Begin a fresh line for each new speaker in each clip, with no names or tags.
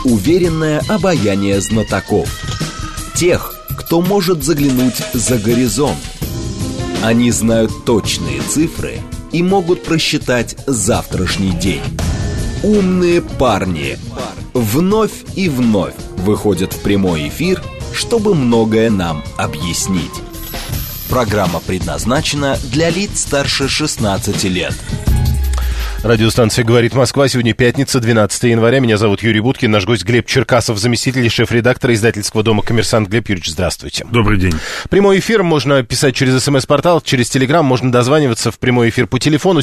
уверенное обаяние знатоков. Тех, кто может заглянуть за горизонт. Они знают точные цифры и могут просчитать завтрашний день. Умные парни вновь и вновь выходят в прямой эфир, чтобы многое нам объяснить. Программа предназначена для лиц старше 16 лет.
Радиостанция «Говорит Москва». Сегодня пятница, 12 января. Меня зовут Юрий Буткин. Наш гость Глеб Черкасов, заместитель шеф-редактора издательского дома «Коммерсант». Глеб Юрьевич, здравствуйте.
Добрый день.
Прямой эфир можно писать через СМС-портал, через Телеграм. Можно дозваниваться в прямой эфир по телефону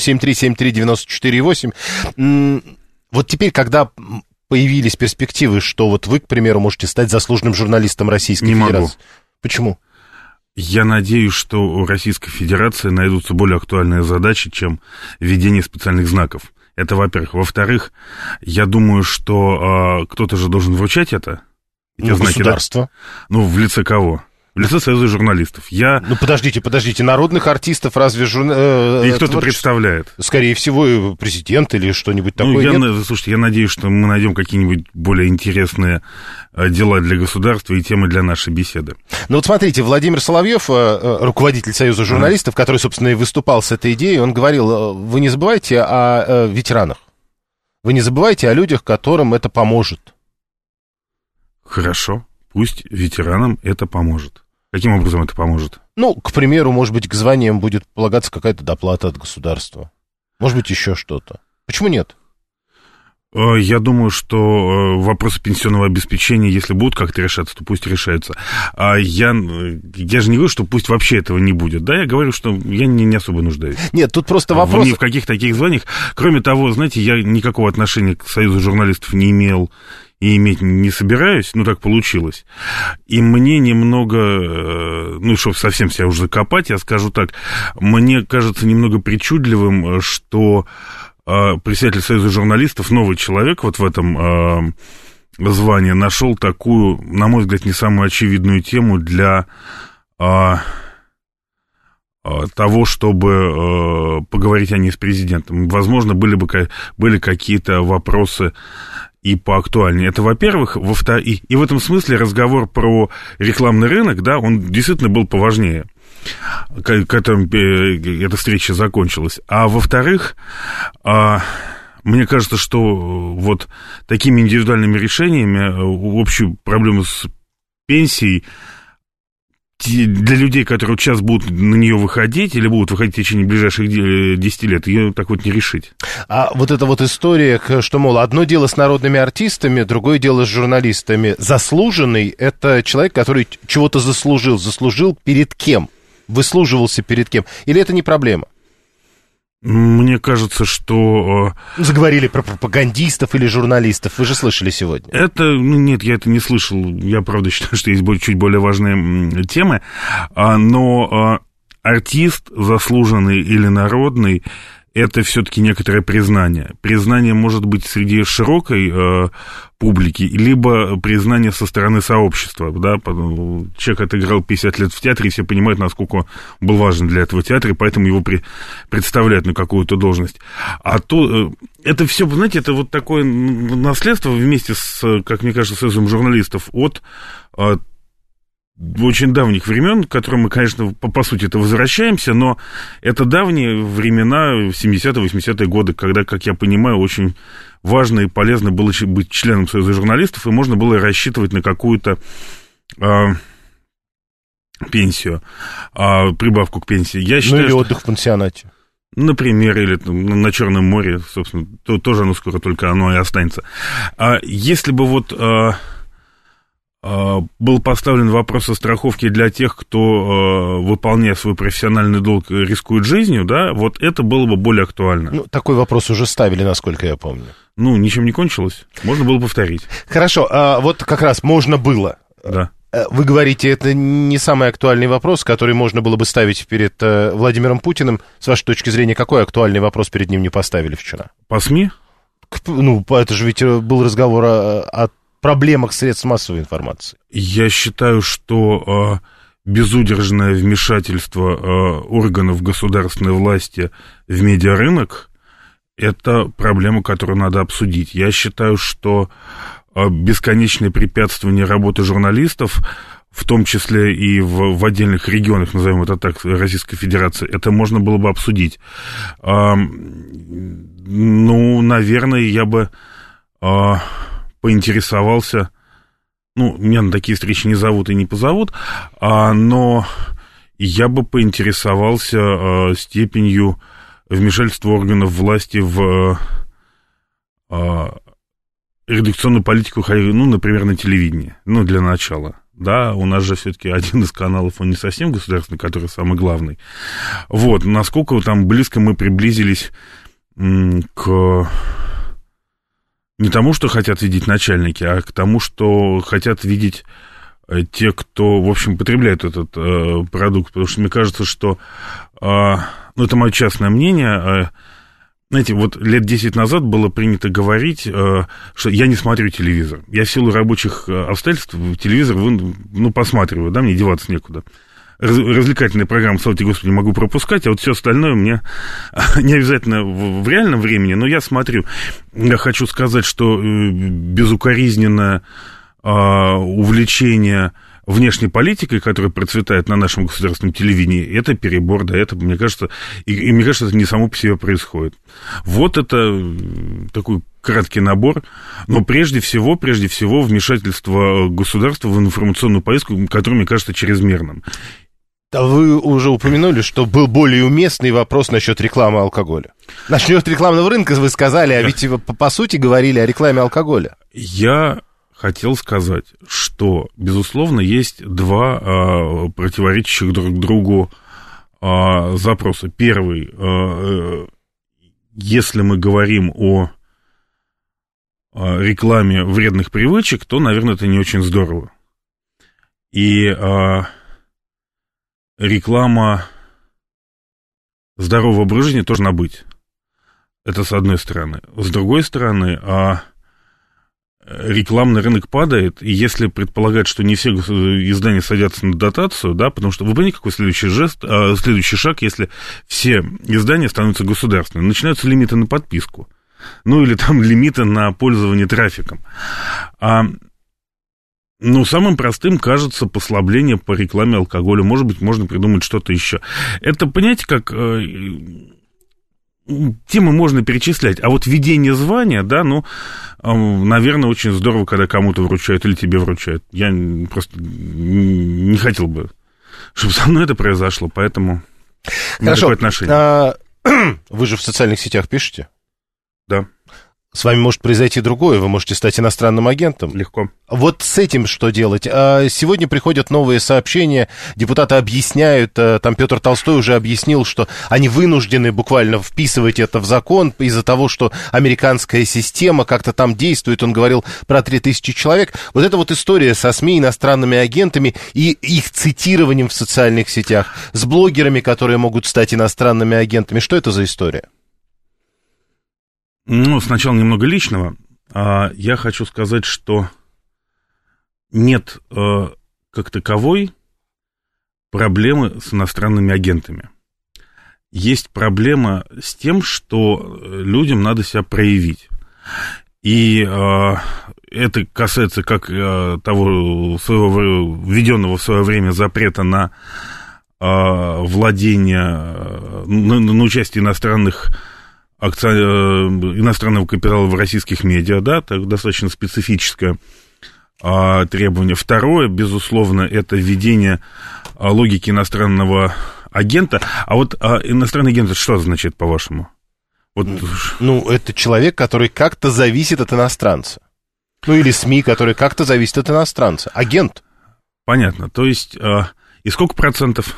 7373948. Вот теперь, когда появились перспективы, что вот вы, к примеру, можете стать заслуженным журналистом Российской Федерации.
Не могу.
Почему?
Я надеюсь, что у Российской Федерации найдутся более актуальные задачи, чем введение специальных знаков. Это, во-первых. Во-вторых, я думаю, что кто-то же должен вручать это. Эти знаки,
государство.
Да? Ну, в лице кого? В лице Союза журналистов. Ну,
подождите, народных артистов разве
их кто-то представляет?
Скорее всего, президент или что-нибудь такое.
Слушайте, я надеюсь, что мы найдем какие-нибудь более интересные дела для государства и темы для нашей беседы.
Ну вот смотрите, Владимир Соловьев, руководитель Союза журналистов, который, собственно, и выступал с этой идеей, он говорил, вы не забывайте о ветеранах, вы не забывайте о людях, которым это поможет.
Хорошо, пусть ветеранам это поможет. Каким образом это поможет?
Ну, к примеру, может быть, к званиям будет полагаться какая-то доплата от государства. Может быть, еще что-то. Почему нет?
Я думаю, что вопросы пенсионного обеспечения, если будут как-то решаться, то пусть решаются. Я же не говорю, что пусть вообще этого не будет. Да, я говорю, что я не особо нуждаюсь.
Нет, тут просто вопрос...
Ни в каких таких званиях. Кроме того, знаете, я никакого отношения к Союзу журналистов не имел и иметь не собираюсь, ну, так получилось. И мне немного, чтобы совсем себя уже закопать, я скажу так, мне кажется немного причудливым, что председатель Союза журналистов, новый человек вот в этом звании, нашел такую, на мой взгляд, не самую очевидную тему для того, чтобы поговорить о ней с президентом. Возможно, были какие-то вопросы и поактуальнее. Это, во-первых. Во-вторых, и в этом смысле разговор про рекламный рынок, да, он действительно был поважнее, к которому эта встреча закончилась. А во-вторых, мне кажется, что вот такими индивидуальными решениями общую проблему с пенсией для людей, которые сейчас будут на нее выходить или будут выходить в течение ближайших 10 лет, ее так вот не решить.
А вот эта вот история, что, мол, одно дело с народными артистами, другое дело с журналистами. Заслуженный — это человек, который чего-то заслужил. Заслужил перед кем? Выслуживался перед кем? Или это не проблема?
Мне кажется, что...
Заговорили про пропагандистов или журналистов. Вы же слышали сегодня.
Нет, я это не слышал. Я, правда, считаю, что есть чуть более важные темы. Но артист, заслуженный или народный, это все-таки некоторое признание. Признание может быть среди широкой публики, либо признание со стороны сообщества. Да? Человек отыграл 50 лет в театре, и все понимают, насколько он был важен для этого театра, и поэтому его представляют на какую-то должность. А то это все, знаете, это вот такое наследство вместе с, как мне кажется, Союзом журналистов от очень давних времен, к которым мы, конечно, по сути, это возвращаемся, но это давние времена, 70-е, 80-е годы, когда, как я понимаю, очень важно и полезно было быть членом Союза журналистов, и можно было рассчитывать на какую-то пенсию, прибавку к пенсии. Я считаю,
или отдых в пансионате.
Например, или на Черном море, собственно, тоже оно скоро только оно и останется. Если бы вот... был поставлен вопрос о страховке для тех, кто, выполняя свой профессиональный долг, рискует жизнью, да, вот это было бы более актуально.
Ну, такой вопрос уже ставили, насколько я помню.
Ничем не кончилось. Можно было повторить.
Хорошо, вот как раз можно было.
Да.
Вы говорите, это не самый актуальный вопрос, который можно было бы ставить перед Владимиром Путиным. С вашей точки зрения, какой актуальный вопрос перед ним не поставили вчера?
По СМИ?
Это же ведь был разговор о проблемах средств массовой информации.
Я считаю, что безудержное вмешательство органов государственной власти в медиарынок — это проблема, которую надо обсудить. Я считаю, что бесконечное препятствование работы журналистов, в том числе и в отдельных регионах, назовем это так, Российской Федерации, это можно было бы обсудить. Ну, наверное, я бы поинтересовался, ну, меня на такие встречи не зовут и не позовут, но я бы поинтересовался степенью вмешательства органов власти в редакционную политику, ну, например, на телевидении, ну, для начала. Да, у нас же все-таки один из каналов, он не совсем государственный, который самый главный. Вот, насколько там близко мы приблизились к не тому, что хотят видеть начальники, а к тому, что хотят видеть те, кто, в общем, потребляет этот продукт. Потому что мне кажется, что, ну, это мое частное мнение, знаете, вот лет 10 назад было принято говорить, что я не смотрю телевизор. Я в силу рабочих обстоятельств телевизор, ну, посматриваю, да, мне деваться некуда. Развлекательные программы, слава тебе, Господи, могу пропускать, а вот все остальное мне не обязательно в реальном времени, но я смотрю. Я хочу сказать, что безукоризненное увлечение внешней политикой, которая процветает на нашем государственном телевидении, это перебор, да, это, мне кажется, и мне кажется, это не само по себе происходит. Вот это такой краткий набор, но прежде всего вмешательство государства в информационную повестку, которое, мне кажется, чрезмерным.
Вы уже упомянули, что был более уместный вопрос насчет рекламы алкоголя. Насчет рекламного рынка вы сказали, а ведь по сути говорили о рекламе алкоголя.
Я хотел сказать, что, безусловно, есть два противоречащих друг другу запроса. Первый, если мы говорим о рекламе вредных привычек, то, наверное, это не очень здорово. И реклама здорового образа жизни должна быть. Это с одной стороны. С другой стороны, рекламный рынок падает, и если предполагать, что не все издания садятся на дотацию, да, потому что вы понимаете, какой следующий шаг, если все издания становятся государственными? Начинаются лимиты на подписку, ну или там лимиты на пользование трафиком. Ну, самым простым кажется послабление по рекламе алкоголя. Может быть, можно придумать что-то еще. Это, понимаете, как темы можно перечислять, а вот введение звания, да, ну, наверное, очень здорово, когда кому-то вручают или тебе вручают. Я просто не хотел бы, чтобы со мной это произошло, поэтому у меня такое отношение.
Вы же в социальных сетях пишете?
Да.
С вами может произойти другое, вы можете стать иностранным агентом.
Легко.
Вот с этим что делать? Сегодня приходят новые сообщения, депутаты объясняют, там Петр Толстой уже объяснил, что они вынуждены буквально вписывать это в закон из-за того, что американская система как-то там действует. Он говорил про 3000 человек. Вот эта вот история со СМИ, иностранными агентами и их цитированием в социальных сетях, с блогерами, которые могут стать иностранными агентами. Что это за история?
Ну, сначала немного личного. Я хочу сказать, что нет как таковой проблемы с иностранными агентами. Есть проблема с тем, что людям надо себя проявить. И это касается как того своего введенного в свое время запрета на владение, на участие иностранного капитала в российских медиа, да, это достаточно специфическое требование. Второе, безусловно, это введение логики иностранного агента. А вот иностранный агент, это что означает, по-вашему? Вот...
Ну, это человек, который как-то зависит от иностранца. Ну, или СМИ, который как-то зависит от иностранца. Агент.
Понятно. То есть, и сколько процентов?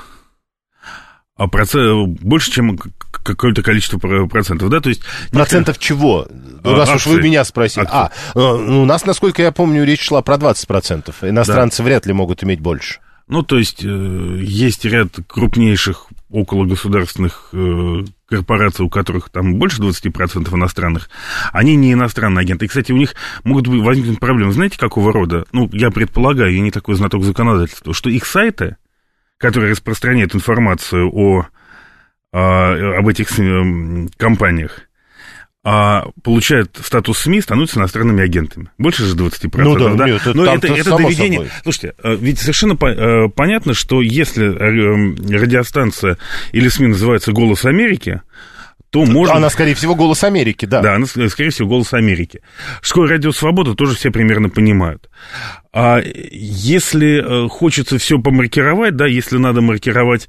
Больше, чем какое-то количество процентов, да? То есть,
процентов чего? Раз уж вы меня спросили. У нас, насколько я помню, речь шла про 20%. Иностранцы вряд ли могут иметь больше.
Ну, то есть, есть ряд крупнейших окологосударственных корпораций, у которых там больше 20% иностранных. Они не иностранные агенты. И, кстати, у них могут возникнуть проблемы. Знаете, какого рода? Ну, я предполагаю, я не такой знаток законодательства, что их сайты, которые распространяют информацию об этих компаниях, получают статус СМИ, становятся иностранными агентами. Больше же 20%.
Ну да,
да?
Нет,
но это доведение. Собой. Слушайте, ведь совершенно понятно, что если радиостанция или СМИ называется «Голос Америки», то можно...
Она, скорее всего, «Голос Америки», да.
Да, она, скорее всего, «Голос Америки». Что такое радио «Свобода», тоже все примерно понимают. А если хочется все помаркировать, да, если надо маркировать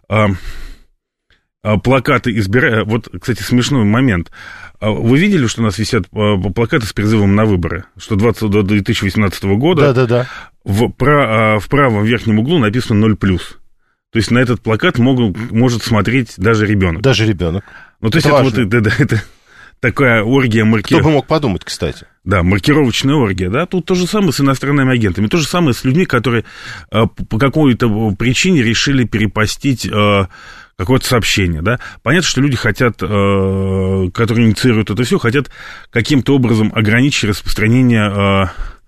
плакаты, вот, кстати, смешной момент. Вы видели, что у нас висят плакаты с призывом на выборы? Что до 2018 года в правом верхнем углу написано 0+. То есть на этот плакат может смотреть даже ребенок.
Даже ребенок.
Ну, то есть это такая оргия маркировки.
Кто бы мог подумать, кстати.
Да, маркировочная оргия, да. Тут то же самое с иностранными агентами. То же самое с людьми, которые по какой-то причине решили перепостить какое-то сообщение, да. Понятно, что люди хотят, которые инициируют это все, хотят каким-то образом ограничить распространение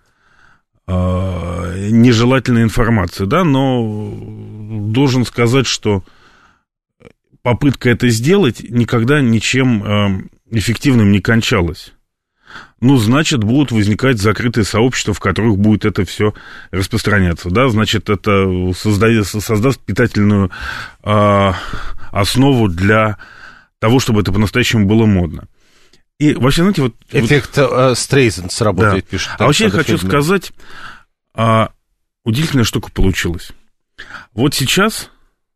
нежелательной информации, да, но должен сказать, что попытка это сделать никогда ничем эффективным не кончалась. Ну, значит, будут возникать закрытые сообщества, в которых будет это все распространяться, да, значит, это создаст питательную основу для того, чтобы это по-настоящему было модно. И вообще, знаете, вот...
Эффект Стрейзанд сработает, да. Пишет.
А вообще я хочу сказать, удивительная штука получилась. Вот сейчас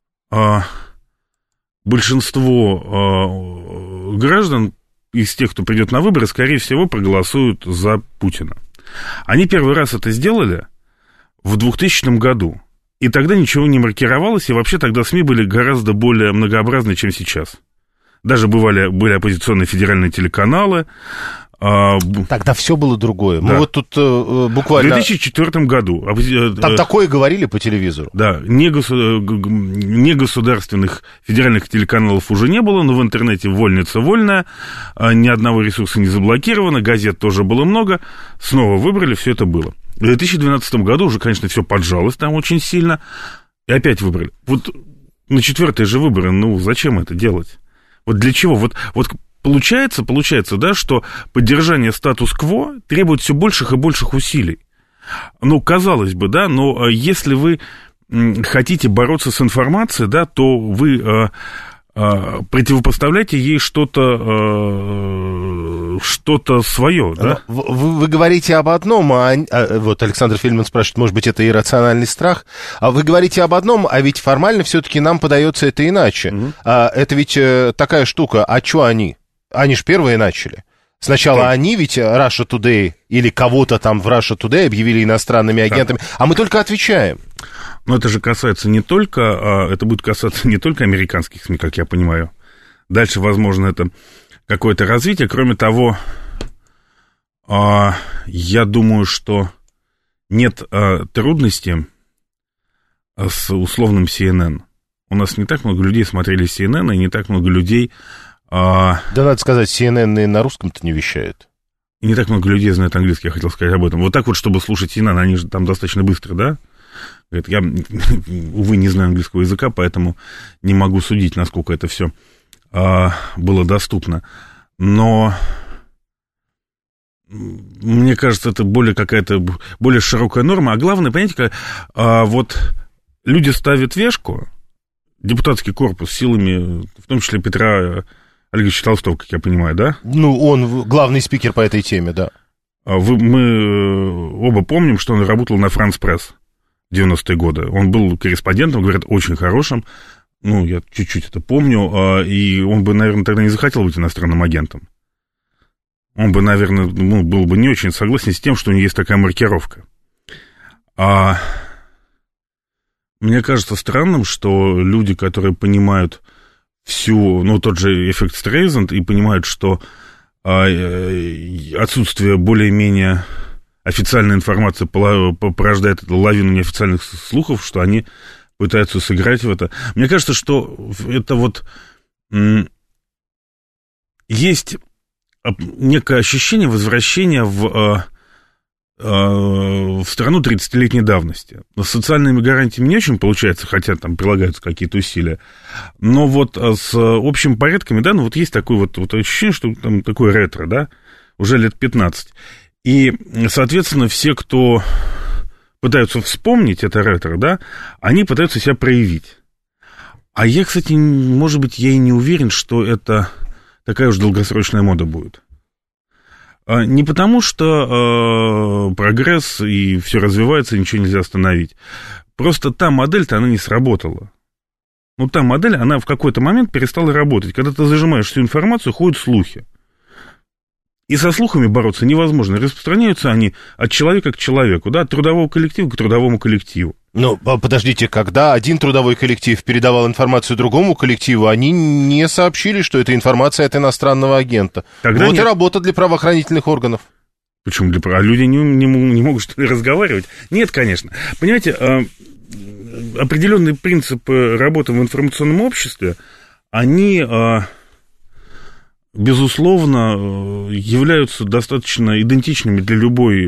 большинство граждан из тех, кто придет на выборы, скорее всего, проголосуют за Путина. Они первый раз это сделали в 2000 году. И тогда ничего не маркировалось, и вообще тогда СМИ были гораздо более многообразны, чем сейчас. Даже были оппозиционные федеральные телеканалы.
Тогда все было другое.
Да.
Мы вот тут буквально...
В 2004 году.
Там такое говорили по телевизору.
Да, негосударственных федеральных телеканалов уже не было, но в интернете вольница вольная, ни одного ресурса не заблокировано, газет тоже было много. Снова выбрали, все это было. В 2012 году уже, конечно, все поджалось там очень сильно, и опять выбрали. Вот на 4-е же выборы, ну, зачем это делать? Вот для чего? Вот получается, да, что поддержание статус-кво требует все больших и больших усилий. Ну, казалось бы, да, но если вы хотите бороться с информацией, да, то вы противопоставляете ей что-то свое, да?
Вы говорите об одном, вот Александр Фельдман спрашивает, может быть, это иррациональный страх, а вы говорите об одном, а ведь формально все-таки нам подается это иначе. Это ведь такая штука, а что они? Они же первые начали. Сначала они ведь Russia Today или кого-то там в Russia Today объявили иностранными агентами, а мы только отвечаем.
Но это же касается не только, это будет касаться не только американских СМИ, как я понимаю. Дальше, возможно, это какое-то развитие. Кроме того, я думаю, что нет трудности с условным CNN. У нас не так много людей смотрели CNN, и не так много людей...
Да, надо сказать, CNN на русском-то не вещает.
И не так много людей знают английский, я хотел сказать об этом. Вот так вот, чтобы слушать CNN, они же там достаточно быстро, да? Я, увы, не знаю английского языка, поэтому не могу судить, насколько это все было доступно. Но мне кажется, это какая-то более широкая норма. А главное, понимаете, вот люди ставят вешку, депутатский корпус силами, в том числе Петра Олеговича Толстого, как я понимаю, да?
Ну, он главный спикер по этой теме, да.
Мы оба помним, что он работал на France Press в 90-е годы. Он был корреспондентом, говорят, очень хорошим. Ну, я чуть-чуть это помню. И он бы, наверное, тогда не захотел быть иностранным агентом. Он бы, наверное, был бы не очень согласен с тем, что у него есть такая маркировка. Мне кажется странным, что люди, которые понимают тот же эффект Стрейзанд, и понимают, что отсутствие более-менее официальной информации порождает эту лавину неофициальных слухов, что они пытаются сыграть в это. Мне кажется, что это вот есть некое ощущение возвращения в в страну 30-летней давности. С социальными гарантиями не очень получается, хотя там прилагаются какие-то усилия. Но вот с общими порядками, да, ну вот есть такое вот ощущение, что там такое ретро, да, уже лет 15. И, соответственно, все, кто пытаются вспомнить это ретро, да, они пытаются себя проявить. А я, кстати, может быть, я и не уверен, что это такая уж долгосрочная мода будет. Не потому, что прогресс и все развивается, ничего нельзя остановить. Просто та модель-то, она не сработала. Ну, та модель, она в какой-то момент перестала работать. Когда ты зажимаешь всю информацию, ходят слухи. И со слухами бороться невозможно. Распространяются они от человека к человеку, да, от трудового коллектива к трудовому коллективу.
Ну, подождите, когда один трудовой коллектив передавал информацию другому коллективу, они не сообщили, что это информация от иностранного агента. Тогда вот нет. И работа для правоохранительных органов.
Почему для правоохранительных? А люди не могут, что ли, разговаривать? Нет, конечно. Понимаете, определенные принципы работы в информационном обществе, они, безусловно, являются достаточно идентичными для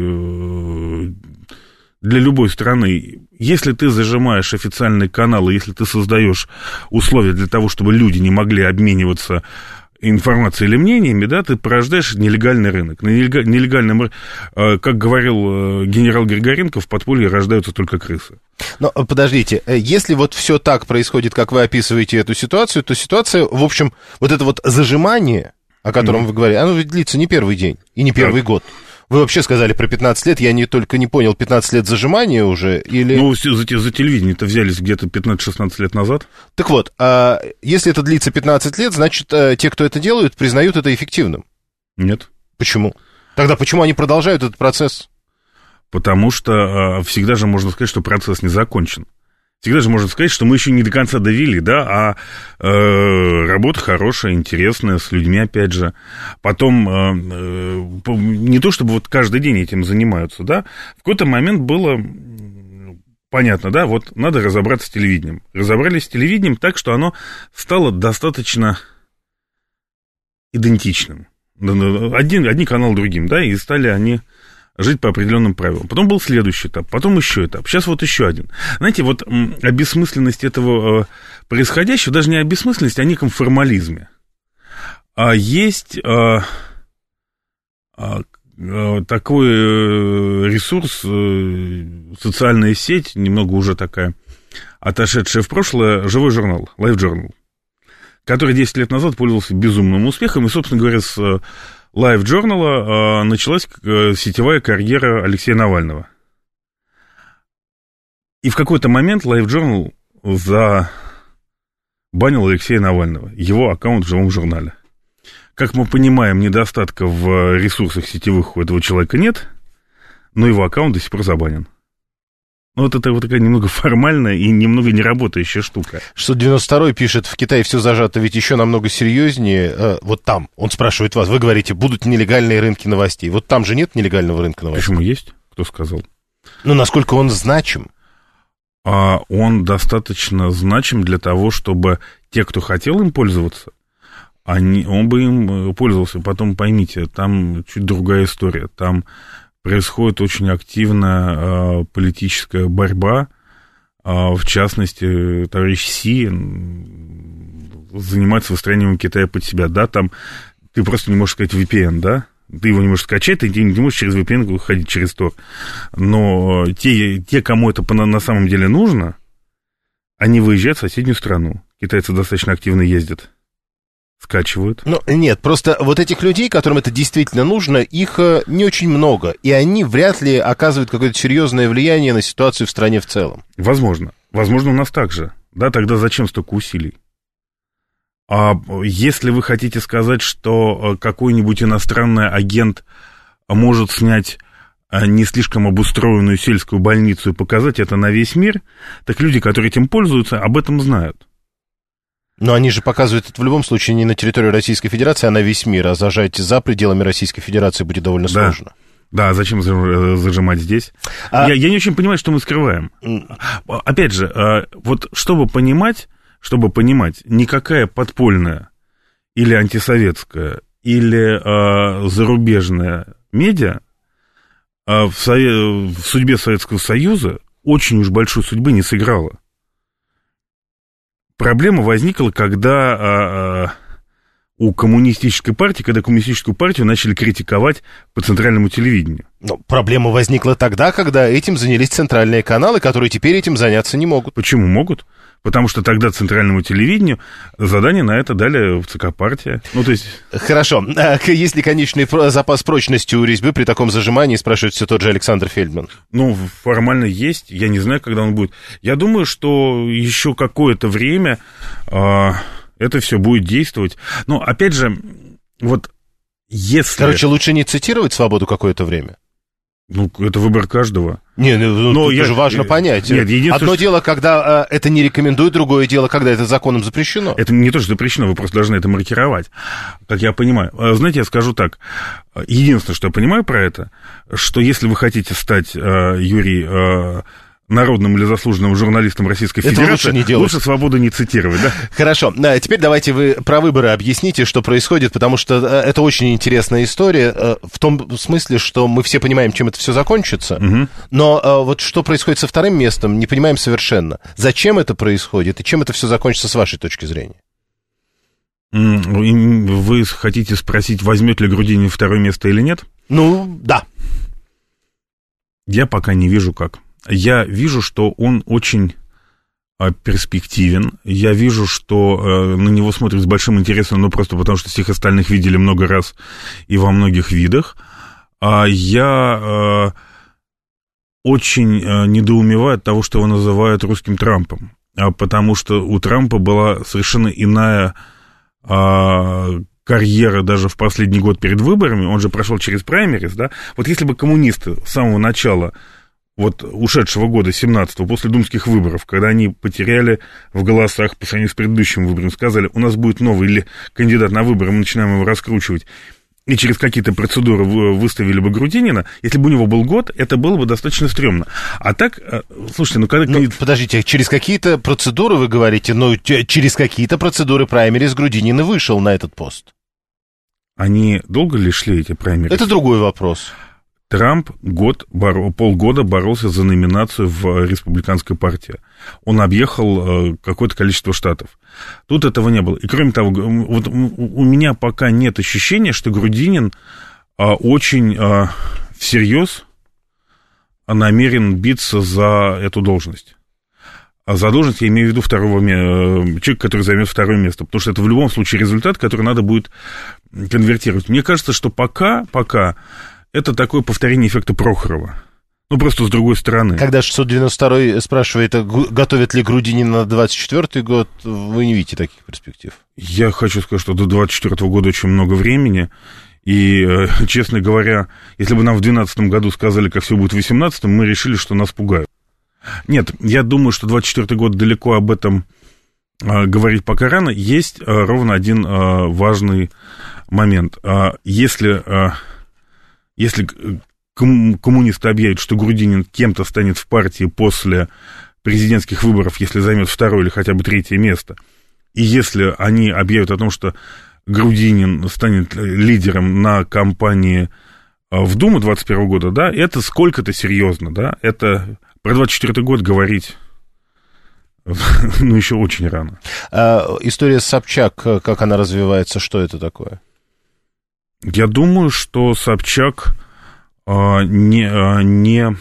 любой страны. Если ты зажимаешь официальные каналы, если ты создаешь условия для того, чтобы люди не могли обмениваться информацией или мнениями, да, ты порождаешь нелегальный рынок. На нелегальном, как говорил генерал Григоренко, в подполье рождаются только крысы.
Но подождите, если вот все так происходит, как вы описываете эту ситуацию, то ситуация, в общем, вот это вот зажимание, о котором вы говорите, оно ведь длится не первый день и не первый год. Вы вообще сказали про 15 лет, я только не понял, 15 лет зажимания уже или...
Ну, за телевидение-то взялись где-то 15-16 лет назад.
Так вот, если это длится 15 лет, значит, те, кто это делают, признают это эффективным?
Нет.
Почему? Тогда почему они продолжают этот процесс?
Потому что всегда же можно сказать, что процесс не закончен. Всегда же можно сказать, что мы еще не до конца довели, да, работа хорошая, интересная, с людьми, опять же. Потом, не то чтобы вот каждый день этим занимаются, да, в какой-то момент было понятно, да, вот надо разобраться с телевидением. Разобрались с телевидением так, что оно стало достаточно идентичным. Одни каналы другим, да, и стали они... жить по определенным правилам. Потом был следующий этап, потом еще этап, сейчас вот еще один. Знаете, вот о бессмысленности этого происходящего, даже не о бессмысленности, а о неком формализме. Есть такой ресурс, социальная сеть, немного уже такая, отошедшая в прошлое, живой журнал, Life Journal, который 10 лет назад пользовался безумным успехом, и, собственно говоря, с Life Journal началась сетевая карьера Алексея Навального. И в какой-то момент Life Journal забанил Алексея Навального, его аккаунт в живом журнале. Как мы понимаем, недостатка в ресурсах сетевых у этого человека нет, но его аккаунт до сих пор забанен. Ну, вот это вот такая немного формальная и немного неработающая штука.
692-й пишет, в Китае все зажато, ведь еще намного серьезнее. Вот там, он спрашивает вас, вы говорите, будут нелегальные рынки новостей. Вот там же нет нелегального рынка новостей.
Почему есть? Кто сказал?
Ну, насколько он значим?
Он достаточно значим для того, чтобы те, кто хотел им пользоваться, он бы им пользовался. Потом поймите, там чуть другая история. Там происходит очень активная политическая борьба. В частности, товарищ Си занимается выстраиванием Китая под себя. Да, там ты просто не можешь сказать VPN, да? Ты его не можешь скачать, ты не можешь через VPN ходить через Tor. Но те, кому это на самом деле нужно, они выезжают в соседнюю страну. Китайцы достаточно активно ездят. Скачивают.
Ну, нет, просто вот этих людей, которым это действительно нужно, их не очень много, и они вряд ли оказывают какое-то серьезное влияние на ситуацию в стране в целом.
Возможно. Возможно, у нас так же. Да, тогда зачем столько усилий? А если вы хотите сказать, что какой-нибудь иностранный агент может снять не слишком обустроенную сельскую больницу и показать это на весь мир, так люди, которые этим пользуются, об этом знают.
Но они же показывают это в любом случае не на территории Российской Федерации, а на весь мир. А зажать за пределами Российской Федерации будет довольно сложно.
Да, зачем зажимать здесь? Я не очень понимаю, что мы скрываем. Опять же, вот чтобы понимать, никакая подпольная или антисоветская, или зарубежная медиа в судьбе Советского Союза очень уж большой судьбы не сыграла. Проблема возникла, когда у коммунистической партии, когда коммунистическую партию начали критиковать по центральному телевидению.
Но проблема возникла тогда, когда этим занялись центральные каналы, которые теперь этим заняться не могут.
Почему могут? Потому что тогда центральному телевидению задание на это дали в ЦК партия. Ну, то есть...
Хорошо. Есть ли конечный запас прочности у резьбы при таком зажимании, спрашивает все тот же Александр Фельдман.
Ну, формально есть. Я не знаю, когда он будет. Я думаю, что еще какое-то время это все будет действовать. Но, опять же, вот если...
Короче, лучше не цитировать «Свободу» какое-то время?
Ну, это выбор каждого.
Не, ну, это же важно понять. Нет, одно дело, когда это не рекомендуют, другое дело, когда это законом запрещено.
Это не то, что запрещено, вы просто должны это маркировать, как я понимаю. Знаете, я скажу так. Единственное, что я понимаю про это, что если вы хотите стать, Юрий, народным или заслуженным журналистом Российской Федерации, лучше «Свободу» не цитировать, да?
Хорошо. Теперь давайте вы про выборы объясните, что происходит, потому что это очень интересная история, в том смысле, что мы все понимаем, чем это все закончится, но вот что происходит со вторым местом, не понимаем совершенно. Зачем это происходит и чем это все закончится с вашей точки зрения?
Вы хотите спросить, возьмет ли Грудинин второе место или нет?
Ну, да.
Я пока не вижу как. Я вижу, что он очень перспективен. Я вижу, что на него смотрят с большим интересом, ну, просто потому что всех остальных видели много раз и во многих видах. Я очень недоумеваю от того, что его называют русским Трампом, потому что у Трампа была совершенно иная карьера даже в последний год перед выборами. Он же прошел через праймериз, да? Вот если бы коммунисты с самого начала вот ушедшего года, 17-го, после думских выборов, когда они потеряли в голосах по сравнению с предыдущим выбором, сказали, у нас будет новый кандидат на выборы, мы начинаем его раскручивать, и через какие-то процедуры выставили бы Грудинина, если бы у него был год, это было бы достаточно стрёмно. А так, слушайте, когда...
Подождите, через какие-то процедуры вы говорите, но через какие-то процедуры праймериз Грудинин и вышел на этот пост.
Они долго ли шли, эти праймериз?
Это другой вопрос.
Трамп полгода боролся за номинацию в республиканской партии. Он объехал какое-то количество штатов. Тут этого не было. И кроме того, вот у меня пока нет ощущения, что Грудинин очень всерьез намерен биться за эту должность. А за должность я имею в виду человека, который займет второе место. Потому что это в любом случае результат, который надо будет конвертировать. Мне кажется, что пока это такое повторение эффекта Прохорова. Ну, просто с другой стороны.
Когда 692-й спрашивает, готовят ли Грудинина на 24-й год, вы не видите таких перспектив?
Я хочу сказать, что до 24-го года очень много времени. И, честно говоря, если бы нам в 2012 году сказали, как все будет в 2018, мы решили, что нас пугают. Нет, я думаю, что 24-й год далеко об этом говорить пока рано. Есть ровно один важный момент. Если коммунисты объявят, что Грудинин кем-то станет в партии после президентских выборов, если займет второе или хотя бы третье место, и если они объявят о том, что Грудинин станет лидером на кампании в Думу 2021 года, да, это сколько-то серьезно, да, это про 2024 год говорить, ну, еще очень рано.
История с Собчак, как она развивается, что это такое?
Я думаю, что Собчак не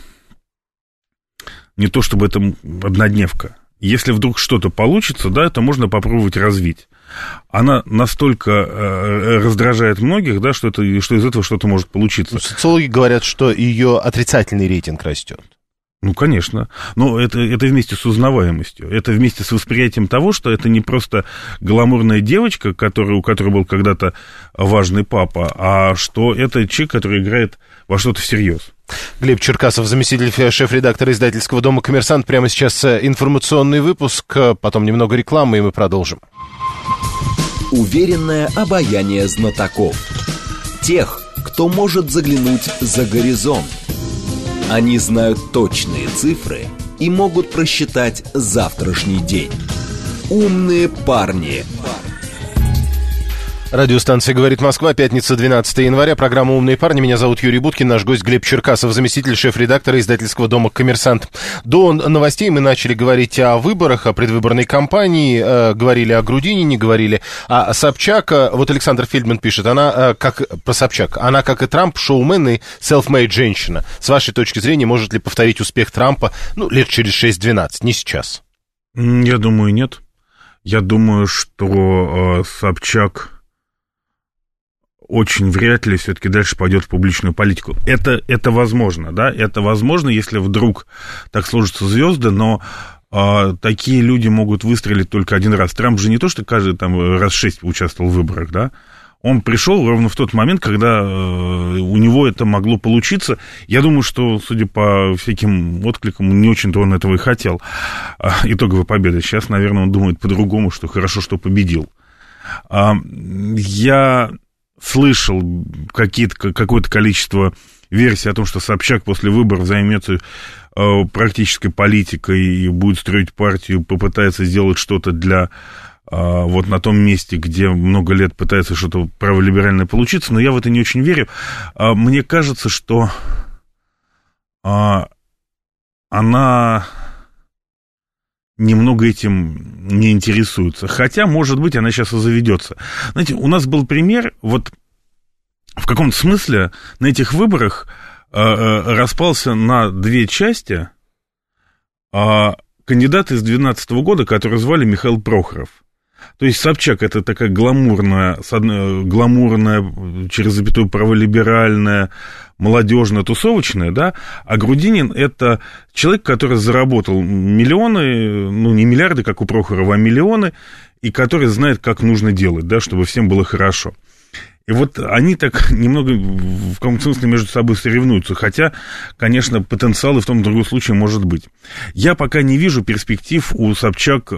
то чтобы это однодневка. Если вдруг что-то получится, да, это можно попробовать развить. Она настолько раздражает многих, да, что из этого что-то может получиться.
Социологи говорят, что ее отрицательный рейтинг растет.
Ну, конечно. Но это вместе с узнаваемостью. Это вместе с восприятием того, что это не просто гламурная девочка, у которой был когда-то важный папа, а что это человек, который играет во что-то всерьез.
Глеб Черкасов, заместитель шеф-редактора издательского дома «Коммерсант». Прямо сейчас информационный выпуск, потом немного рекламы, и мы продолжим.
Уверенное обаяние знатоков. Тех, кто может заглянуть за горизонт. Они знают точные цифры и могут просчитать завтрашний день. Умные парни.
Радиостанция «Говорит Москва», пятница, 12 января, программа «Умные парни». Меня зовут Юрий Буткин, наш гость Глеб Черкасов, заместитель шеф-редактора издательского дома «Коммерсант». До новостей мы начали говорить о выборах, о предвыборной кампании, говорили о Грудинине, говорили о Собчак. Вот Александр Фельдман пишет, она, как про Собчак, она, как и Трамп, шоумен и self-made женщина. С вашей точки зрения, может ли повторить успех Трампа, лет через 6-12, не сейчас?
Я думаю, нет. Я думаю, что Собчак очень вряд ли все-таки дальше пойдет в публичную политику. Это возможно, да, это возможно, если вдруг так сложатся звезды, но такие люди могут выстрелить только один раз. Трамп же не то, что каждый там раз 6 участвовал в выборах, да, он пришел ровно в тот момент, когда у него это могло получиться. Я думаю, что, судя по всяким откликам, не очень-то он этого и хотел. Итоговая победа. Сейчас, наверное, он думает по-другому, что хорошо, что победил. Я слышал какое-то количество версий о том, что Собчак после выборов займется практической политикой и будет строить партию, попытается сделать что-то для вот на том месте, где много лет пытается что-то праволиберальное получиться, но я в это не очень верю. Мне кажется, что она немного этим не интересуется. Хотя, может быть, она сейчас и заведется. Знаете, у нас был пример, вот в каком-то смысле на этих выборах распался на две части кандидат из 2012 года, который звали Михаил Прохоров. То есть Собчак — это такая гламурная, через запятую праволиберальная, молодежная, тусовочная, да, а Грудинин — это человек, который заработал миллионы, не миллиарды, как у Прохорова, а миллионы, и который знает, как нужно делать, да, чтобы всем было хорошо. И вот они так немного в каком-то смысле между собой соревнуются, хотя, конечно, потенциал и в том и в другом случае может быть. Я пока не вижу перспектив у Собчак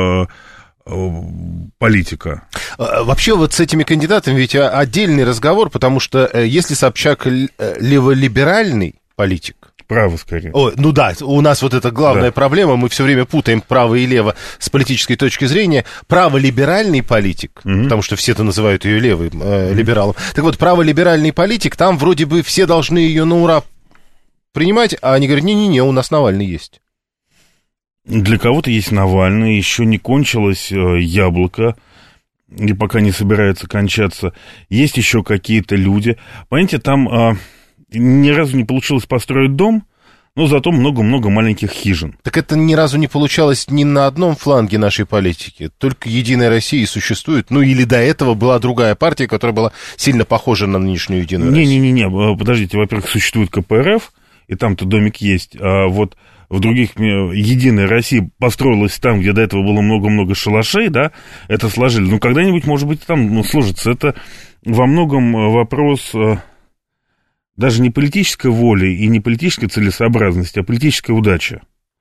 политика.
Вообще вот с этими кандидатами ведь отдельный разговор, потому что если Собчак леволиберальный политик,
право, скорее.
У нас вот это главная проблема, мы все время путаем право и лево с политической точки зрения. Праволиберальный политик, потому что все-то называют ее левым либералом. Так вот, праволиберальный политик, там вроде бы все должны ее на ура принимать, а они говорят, не-не-не, у нас Навальный есть.
Для кого-то есть Навальный, еще не кончилось яблоко, и пока не собирается кончаться. Есть еще какие-то люди. Понимаете, там ни разу не получилось построить дом, но зато много-много маленьких хижин.
Так это ни разу не получалось ни на одном фланге нашей политики. Только «Единая Россия» существует. Или до этого была другая партия, которая была сильно похожа на нынешнюю «Единую Россию».
Не-не-не, подождите, во-первых, существует КПРФ, и там-то домик есть, а вот в других «Единая Россия» построилась там, где до этого было много-много шалашей, да, это сложили. Но когда-нибудь, может быть, там сложится. Это во многом вопрос даже не политической воли и не политической целесообразности, а политической удачи.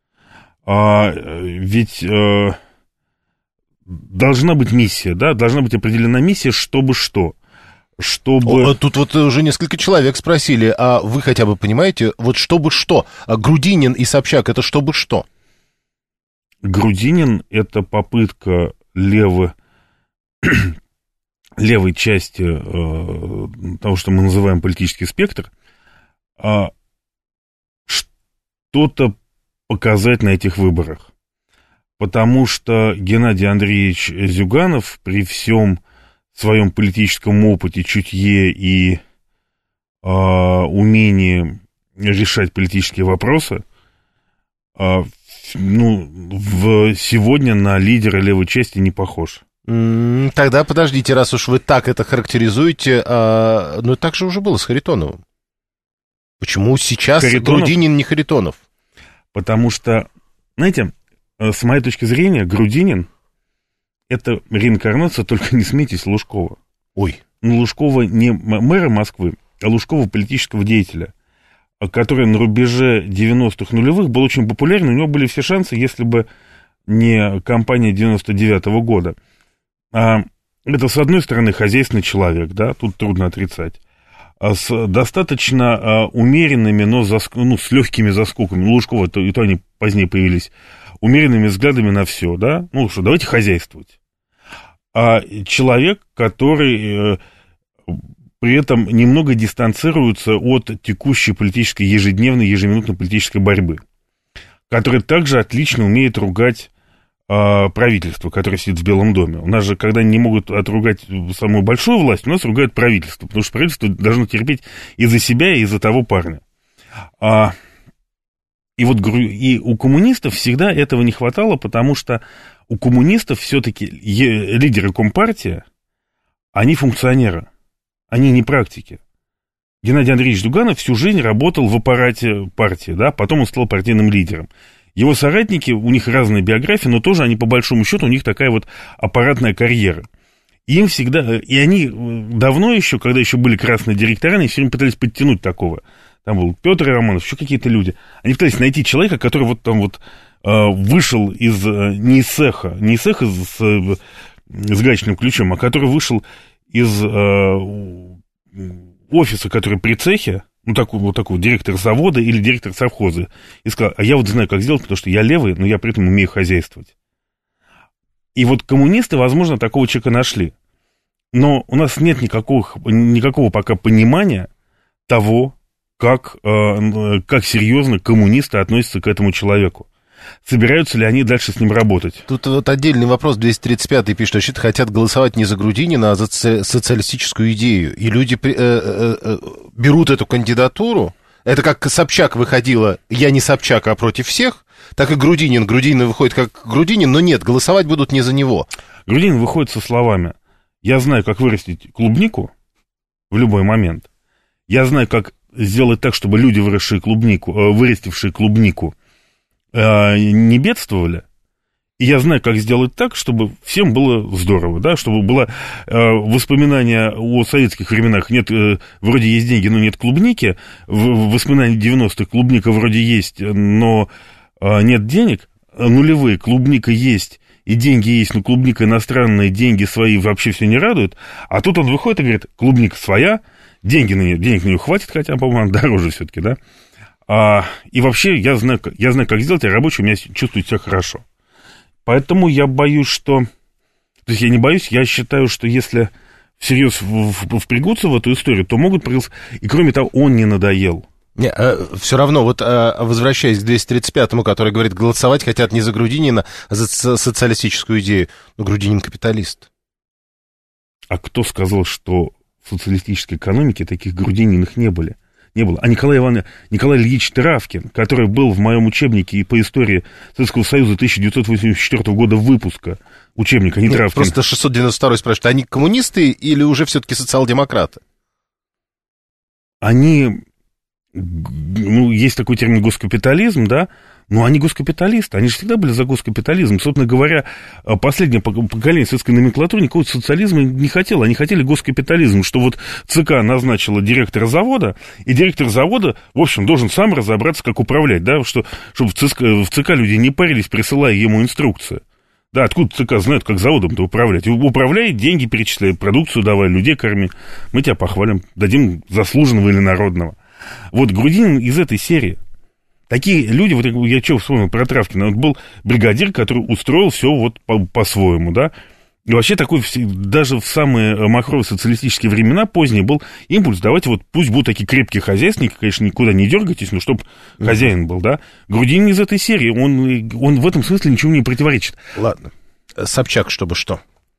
Ведь должна быть миссия, да, должна быть определена миссия, чтобы что.
Тут вот уже несколько человек спросили, а вы хотя бы понимаете, вот чтобы что? Грудинин и Собчак — это чтобы что?
Грудинин — это попытка левой части того, что мы называем политический спектр, что-то показать на этих выборах. Потому что Геннадий Андреевич Зюганов при всем своем политическом опыте, чутье и умении решать политические вопросы, сегодня на лидера левой части не похож.
Тогда подождите, раз уж вы так это характеризуете, так же уже было с Харитоновым. Почему сейчас Грудинин не Харитонов?
Потому что, знаете, с моей точки зрения, Грудинин — это реинкарнация, только не смейтесь, Лужкова. Лужкова не мэра Москвы, а Лужкова политического деятеля, который на рубеже 90-х нулевых был очень популярен, у него были все шансы, если бы не кампания 99-го года. Это, с одной стороны, хозяйственный человек, да, тут трудно отрицать, с достаточно умеренными, но с легкими заскоками, Лужкова, и то они позднее появились, умеренными взглядами на все, да, давайте хозяйствовать. а человек, который при этом немного дистанцируется от текущей политической, ежедневной, ежеминутной политической борьбы, который также отлично умеет ругать правительство, которое сидит в Белом доме. У нас же, когда они не могут отругать самую большую власть, у нас ругают правительство, потому что правительство должно терпеть и за себя, и за того парня. И у коммунистов всегда этого не хватало, потому что у коммунистов все-таки лидеры Компартии, они функционеры, они не практики. Геннадий Андреевич Дуганов всю жизнь работал в аппарате партии, да, потом он стал партийным лидером. Его соратники, у них разные биографии, но тоже они, по большому счету, у них такая вот аппаратная карьера. И им всегда, и они давно еще, когда еще были красные директора, они все время пытались подтянуть такого. Там был Петр Романов, еще какие-то люди. Они пытались найти человека, который вот там вот вышел из, не из цеха с гаечным ключом, а который вышел из офиса, который при цехе, ну, такой директор завода или директор совхоза, и сказал, а я вот знаю, как сделать, потому что я левый, но я при этом умею хозяйствовать. И вот коммунисты, возможно, такого человека нашли. Но у нас нет никакого пока понимания того, как серьезно коммунисты относятся к этому человеку. Собираются ли они дальше с ним работать?
Тут вот отдельный вопрос. 235-й пишет, что хотят голосовать не за Грудинина, а за социалистическую идею. И люди берут эту кандидатуру. Это как Собчак выходила, я не Собчак, а против всех. Так и Грудинин выходит как Грудинин, но нет, голосовать будут не за него.
Грудинин выходит со словами: я знаю, как вырастить клубнику в любой момент. Я знаю, как сделать так, чтобы люди, вырастившие клубнику, не бедствовали. И я знаю, как сделать так, чтобы всем было здорово, да, чтобы было воспоминание о советских временах. Нет, вроде есть деньги, но нет клубники. Воспоминания 90-х: клубника вроде есть, но нет денег. Нулевые: клубника есть, и деньги есть, но клубника иностранная, деньги свои вообще все не радуют. А тут он выходит и говорит: клубника своя, денег на нее хватит, хотя, по-моему, она дороже все-таки, да. И вообще я знаю, как сделать, а рабочий у меня чувствует себя хорошо. Поэтому я боюсь, что... То есть я не боюсь, я считаю, что если всерьез впрягутся в эту историю, то могут... И кроме того, он не надоел.
Все равно, вот возвращаясь к 235-му, который говорит, голосовать хотят не за Грудинина, а за социалистическую идею. Но Грудинин капиталист.
А кто сказал, что в социалистической экономике таких Грудининых не было? А Николай Ильич Травкин, который был в моем учебнике и по истории Советского Союза 1984 года выпуска учебника, не Травкин.
Просто 692-й спрашивает, они коммунисты или уже все-таки социал-демократы?
Они, есть такой термин госкапитализм, да, но они госкапиталисты, они же всегда были за госкапитализм. Собственно говоря, последнее поколение советской номенклатуры никакого социализма не хотело, они хотели госкапитализм, что вот ЦК назначила директора завода, и директор завода, в общем, должен сам разобраться, как управлять, да, чтобы в ЦК люди не парились, присылая ему инструкции. Да, откуда ЦК знают, как заводом-то управлять? Управляй, деньги перечисляй, продукцию давай, людей корми, мы тебя похвалим, дадим заслуженного или народного. Вот Грудинин из этой серии. Такие люди, вот я что вспомнил про Травкина, он был бригадир, который устроил все вот по-своему, да. И вообще такой, даже в самые махровые социалистические времена поздние был импульс, давайте вот пусть будут такие крепкие хозяйственники, конечно, никуда не дергайтесь, но чтобы хозяин был, да. Грудинин из этой серии, он в этом смысле ничего не противоречит.
Ладно. Собчак, чтобы что?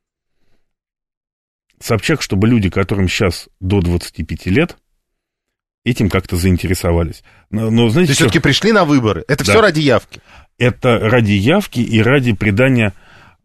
Собчак, чтобы люди, которым сейчас до 25 лет, этим как-то заинтересовались. Но знаете,
то есть все-таки пришли на выборы? Это все ради явки?
Это ради явки и ради придания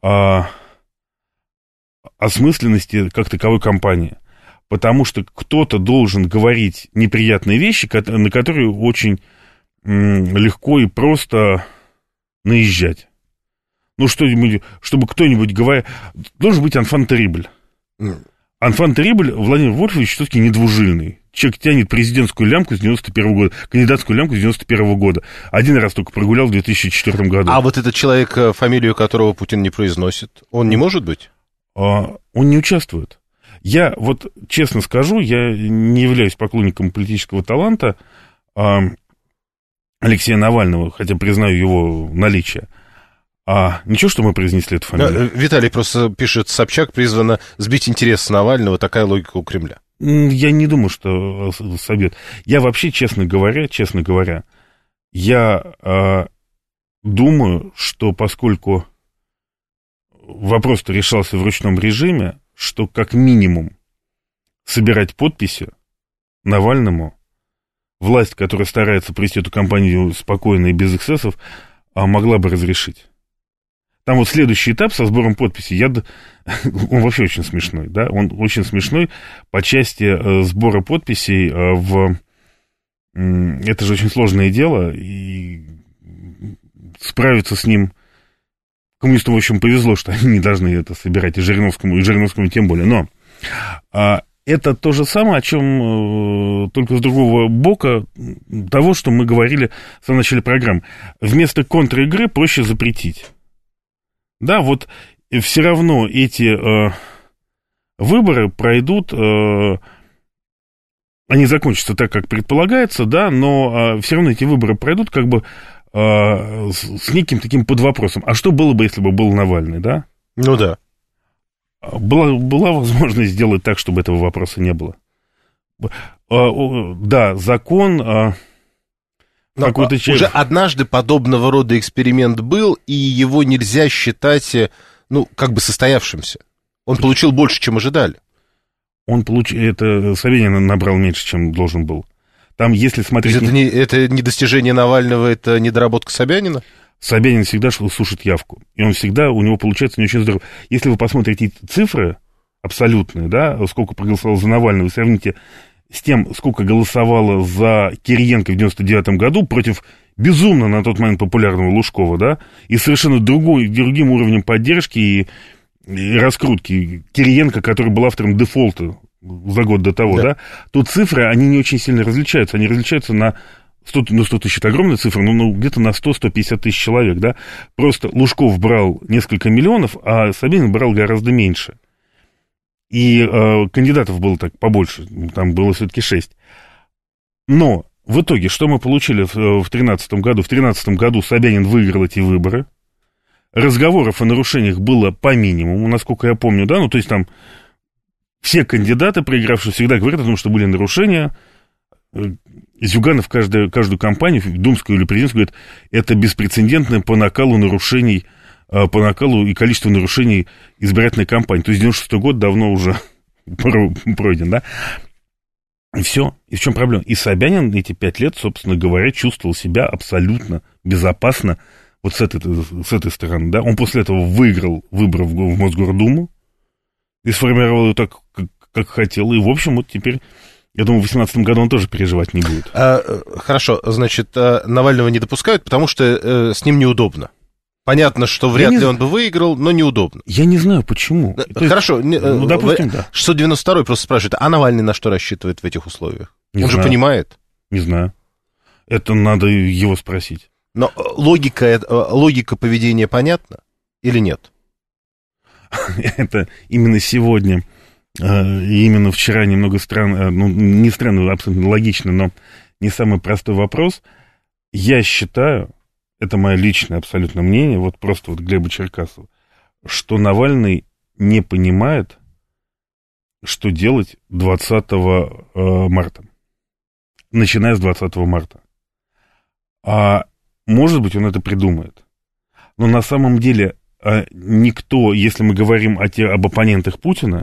осмысленности как таковой кампании. Потому что кто-то должен говорить неприятные вещи, на которые очень легко и просто наезжать. Ну, что-нибудь, чтобы кто-нибудь говорил... Должен быть анфан терибль. Анфан терибль Владимир Вольфович все-таки недвужильный. Человек тянет президентскую лямку с 91 года, кандидатскую лямку с 91 года. Один раз только прогулял в 2004 году.
А вот этот человек, фамилию которого Путин не произносит, он не может быть?
Он не участвует. Я вот честно скажу, я не являюсь поклонником политического таланта Алексея Навального, хотя признаю его наличие. Ничего, что мы произнесли эту фамилию?
Виталий просто пишет, Собчак призвана сбить интерес Навального, такая логика у Кремля.
Я не думаю, что собьет. Я вообще, честно говоря, я думаю, что поскольку вопрос-то решался в ручном режиме, что как минимум собирать подписи Навальному власть, которая старается провести эту кампанию спокойно и без эксцессов, могла бы разрешить. Там вот следующий этап со сбором подписей, он вообще очень смешной, да, он очень смешной по части сбора подписей это же очень сложное дело, и справиться с ним коммунистам, в общем, повезло, что они не должны это собирать, и Жириновскому тем более, но это то же самое, о чем только с другого бока того, что мы говорили в самом начале программы. Вместо контр-игры проще запретить. Да, вот все равно эти выборы пройдут, они закончатся так, как предполагается, да, но все равно эти выборы пройдут как бы с неким таким подвопросом. А что было бы, если бы был Навальный, да?
Ну да.
Была возможность сделать так, чтобы этого вопроса не было. Да, закон...
Уже однажды подобного рода эксперимент был, и его нельзя считать, как бы состоявшимся. Он получил больше, чем ожидали. Собянин набрал меньше, чем должен был. Там, если смотреть... Это не достижение Навального, это недоработка Собянина?
Собянин всегда сушит явку. И у него получается не очень здорово. Если вы посмотрите цифры абсолютные, да, сколько проголосовало за Навального, вы сравните с тем, сколько голосовало за Кириенко в 99-м году против безумно на тот момент популярного Лужкова, да, и совершенно другим уровнем поддержки и раскрутки Кириенко, который был автором дефолта за год до того, да, то цифры, они не очень сильно различаются. Они различаются на 100 тысяч, это огромная цифра, но где-то на 100-150 тысяч человек, да. Просто Лужков брал несколько миллионов, а Собянин брал гораздо меньше. И кандидатов было так побольше, там было все-таки 6. Но в итоге, что мы получили в 2013 году? В 2013 году Собянин выиграл эти выборы. Разговоров о нарушениях было по минимуму, насколько я помню, да, то есть там все кандидаты, проигравшие, всегда говорят о том, что были нарушения. Зюганов каждую кампанию, думскую или президентскую, говорит, это беспрецедентное по накалу нарушений, по накалу и количеству нарушений избирательной кампании. То есть 96-й год давно уже пройден, да? И все. И в чем проблема? И Собянин эти 5 лет, собственно говоря, чувствовал себя абсолютно безопасно вот с этой стороны, да? Он после этого выиграл выборы в Мосгордуму и сформировал ее так, как хотел. И, в общем, вот теперь, я думаю, в 2018 году он тоже переживать не будет.
Хорошо, значит, Навального не допускают, потому что с ним неудобно. Понятно, что вряд ли он бы выиграл, но неудобно.
Я не знаю, почему.
Хорошо,
допустим, да.
692-й просто спрашивает, а Навальный на что рассчитывает в этих условиях? Он же понимает.
Не знаю. Это надо его спросить.
Но логика поведения понятна или нет?
Это именно сегодня, именно вчера немного странно, не странно, абсолютно логично, но не самый простой вопрос. Я считаю, это мое личное абсолютно мнение, вот просто вот Глеба Черкасова, что Навальный не понимает, что делать 20 марта, начиная с 20 марта. А может быть, он это придумает. Но на самом деле никто, если мы говорим об оппонентах Путина,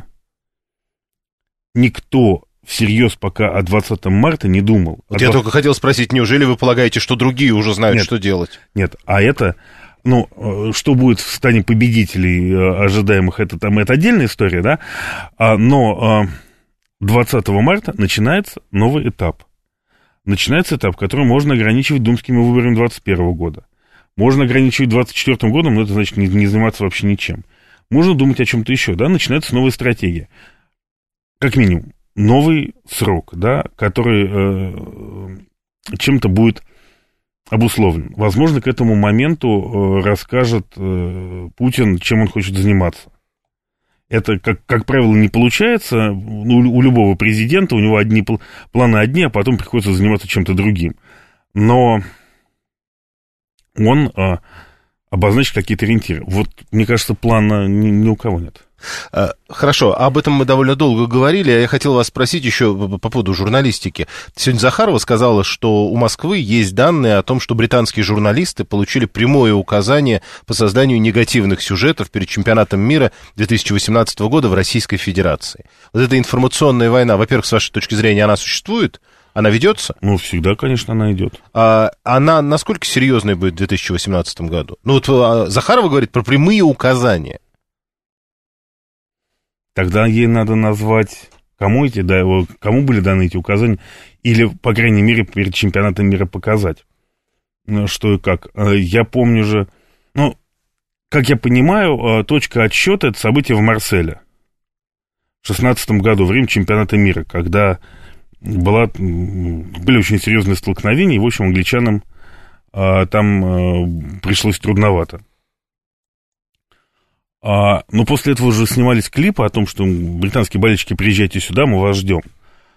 никто всерьез пока о 20 марта не думал.
Вот я только хотел спросить, неужели вы полагаете, что другие уже знают, что делать?
Нет, а это, что будет в стане победителей ожидаемых, это отдельная история, да? Но 20 марта начинается новый этап. Начинается этап, который можно ограничивать думскими выборами 2021 года. Можно ограничивать 2024 годом, но это значит не заниматься вообще ничем. Можно думать о чем-то еще, да? Начинается новая стратегия. Как минимум. Новый срок, да, который чем-то будет обусловлен. Возможно, к этому моменту расскажет Путин, чем он хочет заниматься. Это, как правило, не получается. У любого президента, у него планы одни, а потом приходится заниматься чем-то другим. Но он обозначить какие-то ориентиры. Вот, мне кажется, плана ни у кого нет.
Хорошо, об этом мы довольно долго говорили, а я хотел вас спросить еще по поводу журналистики. Сегодня Захарова сказала, что у Москвы есть данные о том, что британские журналисты получили прямое указание по созданию негативных сюжетов перед чемпионатом мира 2018 года в Российской Федерации. Вот эта информационная война, во-первых, с вашей точки зрения, она существует? Она ведется?
Ну, всегда, конечно, она идет.
Она насколько серьезной будет в 2018 году? Ну, вот Захарова говорит про прямые указания.
Тогда ей надо назвать, кому были даны эти указания, или, по крайней мере, перед чемпионатом мира показать, что и как. Я помню же, как я понимаю, точка отсчета — это событие в Марселе в 2016 году, время чемпионата мира, когда были очень серьезные столкновения, и, в общем, англичанам там пришлось трудновато. Но после этого уже снимались клипы о том, что британские болельщики, приезжайте сюда, мы вас ждем.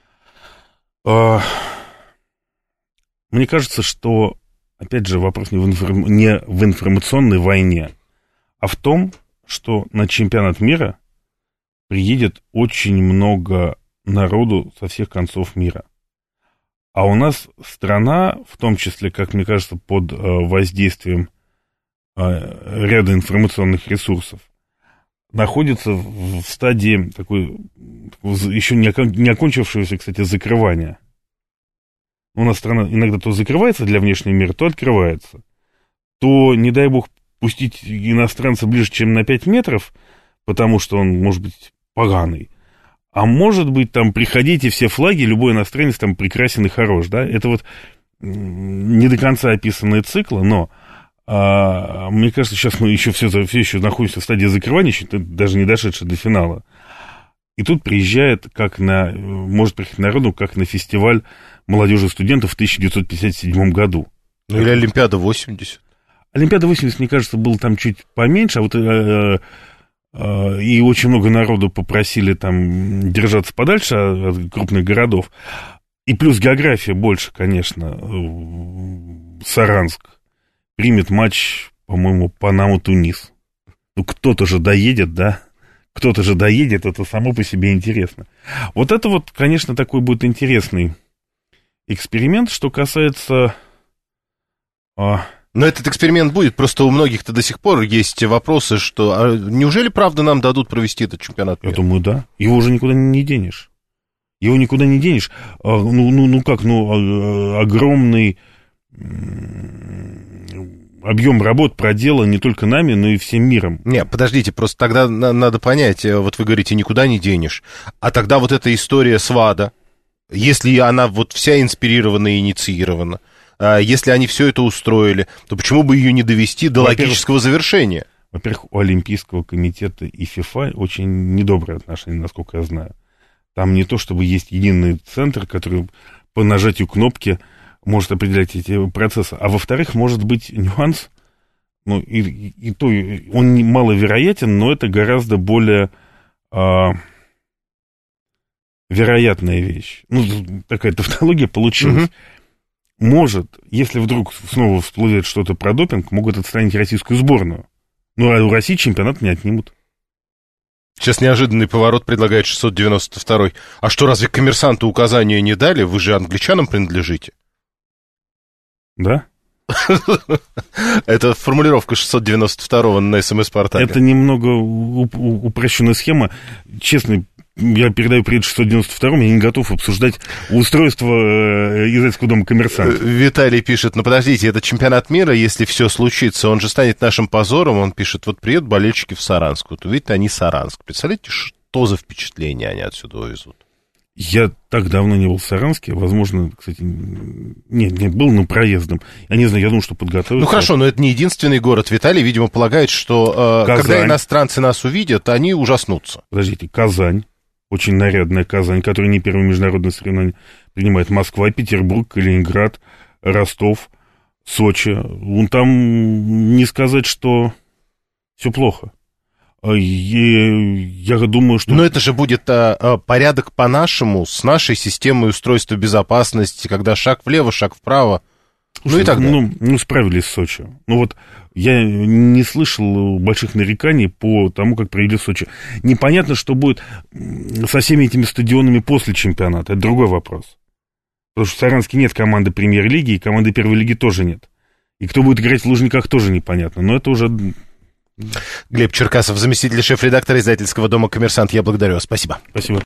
Мне кажется, что, опять же, вопрос не в информационной войне, а в том, что на чемпионат мира приедет очень много народу со всех концов мира. А у нас страна, в том числе, как мне кажется, под воздействием ряда информационных ресурсов, находится в стадии такой, еще не окончившегося, кстати, закрывания. У нас страна иногда то закрывается для внешнего мира, то открывается. То, не дай бог, пустить иностранца ближе, чем на 5 метров, потому что он, может быть, поганый. А может быть, там, приходите, все флаги, любой иностранец там прекрасен и хорош, да? Это вот не до конца описанные циклы, но мне кажется, сейчас мы все еще находимся в стадии закрывания, еще даже не дошедшие до финала. И тут приезжает, может приехать народу, как на фестиваль молодежи и студентов в 1957 году.
Ну, или Олимпиада 80.
Олимпиада 80, мне кажется, было там чуть поменьше, а вот и очень много народу попросили там держаться подальше от крупных городов. И плюс география больше, конечно. Саранск примет матч, по-моему, Панама-Тунис. Ну, кто-то же доедет, да? Кто-то же доедет, это само по себе интересно. Вот это вот, конечно, такой будет интересный эксперимент, что касается...
Но этот эксперимент будет, просто у многих-то до сих пор есть вопросы, что неужели, правда, нам дадут провести этот чемпионат мира?
Я думаю, да. Его уже никуда не денешь. Его никуда не денешь. Огромный объем работ проделан не только нами, но и всем миром.
Не, подождите, просто тогда надо понять, вот вы говорите, никуда не денешь, а тогда вот эта история с ВАДА, если она вот вся инспирирована и инициирована, если они все это устроили, то почему бы ее не довести до логического завершения?
Во-первых, у Олимпийского комитета и ФИФА очень недобрые отношения, насколько я знаю. Там не то, чтобы есть единый центр, который по нажатию кнопки может определять эти процессы. А во-вторых, может быть нюанс, и то он маловероятен, но это гораздо более вероятная вещь. Такая тавтология получилась. Угу. Может, если вдруг снова всплывет что-то про допинг, могут отстранить российскую сборную. Ну, а у России чемпионат не отнимут.
Сейчас неожиданный поворот предлагает 692-й. А что, разве коммерсанту указания не дали? Вы же англичанам принадлежите.
Да?
Это формулировка 692-го на СМС-портале.
Это немного упрощенная схема. Честно, я передаю привет 692-му, я не готов обсуждать устройство издательского дома «Коммерсант».
Виталий пишет, подождите, это чемпионат мира, если все случится, он же станет нашим позором. Он пишет, вот приедут болельщики в Саранск. Вот увидите, они Саранск. Представляете, что за впечатление они отсюда увезут?
Я так давно не был в Саранске, возможно, кстати, не был, но проездом. Я не знаю, я думаю, что подготовиться.
Ну хорошо, но это не единственный город. Виталий, видимо, полагает, что когда иностранцы нас увидят, они ужаснутся.
Подождите, Казань. Очень нарядная Казань, которая не первое международное соревнование принимает. Москва, Петербург, Калининград, Ростов, Сочи. Там не сказать, что все плохо. Я думаю, что...
Но это же будет порядок по-нашему, с нашей системой устройства безопасности, когда шаг влево, шаг вправо.
Слушай, и так далее. Справились с Сочи. Я не слышал больших нареканий по тому, как провели в Сочи. Непонятно, что будет со всеми этими стадионами после чемпионата. Это другой вопрос. Потому что в Саранске нет команды премьер-лиги, и команды первой лиги тоже нет. И кто будет играть в Лужниках, тоже непонятно. Но это уже...
Глеб Черкасов, заместитель шеф-редактора издательского дома «Коммерсант». Я благодарю вас. Спасибо.
Спасибо.